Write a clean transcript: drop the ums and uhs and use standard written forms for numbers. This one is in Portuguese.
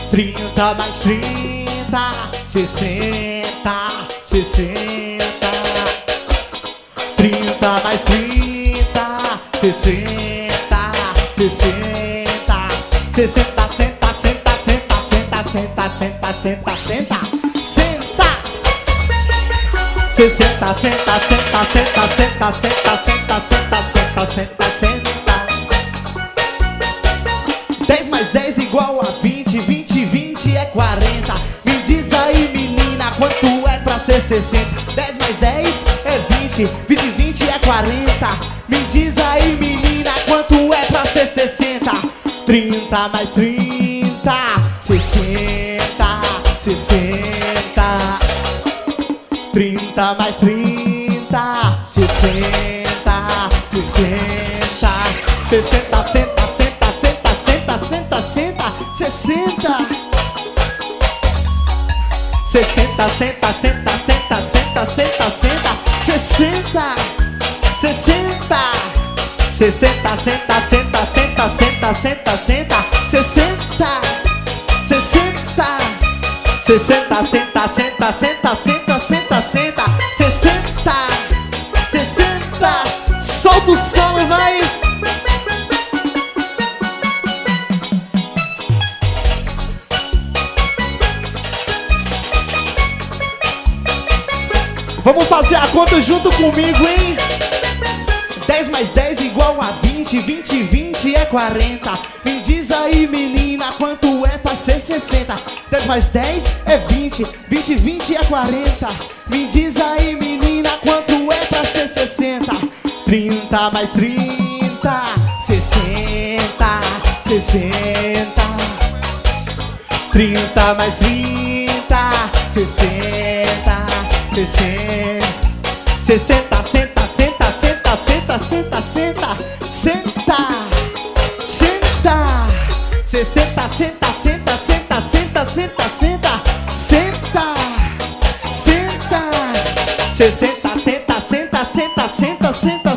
30 mais 30, 60, 60. 30 mais 30, 60, 60. 60, senta, senta, senta, senta, senta, senta, senta, senta, senta. 60, senta, senta, senta, senta, senta, senta, senta, senta, senta, senta. 10 mais 10 igual a 20, 20, 20 é 40. Me diz aí, menina, quanto é pra ser 60? 10 mais 10 é 20, 20, 20 é 40. Me diz aí, menina, quanto é pra ser 60? 30 mais 30, 60, 60. 30 mais 30, 60, 60. 60, senta, senta, senta, senta, senta, senta, 60. 60, senta, senta, senta, senta, senta, senta, 60. 60. 60, senta, senta, senta, senta, senta, senta, 60. 60. 60, senta, senta, senta, senta, senta, senta, 60. 60. Solta o som e vai. Vamos fazer a conta junto comigo, hein? 10 mais 10 igual a 20, 20, 20 é 40. Me diz aí, menina, quanto é pra ser 60? 10 mais 10 é 20, 20, 20 é 40. Me diz aí, menina, quanto é pra ser 60? 30 mais 30, 60, 60. 30 mais 30, 60, 60. 60, senta, senta, senta, senta, senta, senta, senta, senta. 60, senta, senta, senta, senta, senta, senta, senta, senta. 60, senta, senta, senta, senta, senta.